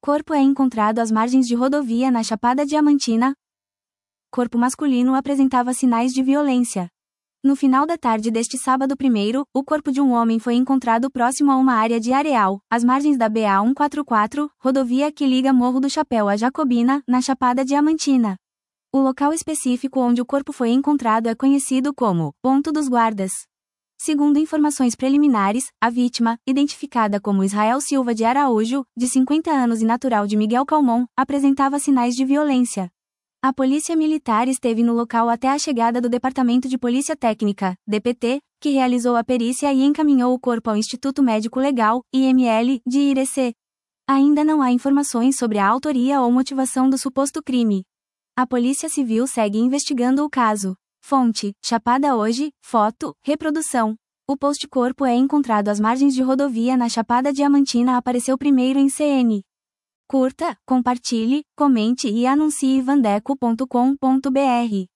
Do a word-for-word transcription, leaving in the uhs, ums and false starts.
Corpo é encontrado às margens de rodovia na Chapada Diamantina. Corpo masculino apresentava sinais de violência. No final da tarde deste sábado primeiro, o corpo de um homem foi encontrado próximo a uma área de areal, às margens da B A cento e quarenta e quatro, rodovia que liga Morro do Chapéu a Jacobina, na Chapada Diamantina. O local específico onde o corpo foi encontrado é conhecido como Ponto dos Guardas. Segundo informações preliminares, a vítima, identificada como Israel Silva de Araújo, de cinquenta anos e natural de Miguel Calmon, apresentava sinais de violência. A polícia militar esteve no local até a chegada do Departamento de Polícia Técnica, D P T, que realizou a perícia e encaminhou o corpo ao Instituto Médico Legal, I M L, de Irecê. Ainda não há informações sobre a autoria ou motivação do suposto crime. A Polícia Civil segue investigando o caso. Fonte: Chapada Hoje, foto, reprodução. O post-corpo é encontrado às margens de rodovia na Chapada Diamantina apareceu primeiro em C N. Curta, compartilhe, comente e anuncie vandeco ponto com ponto br.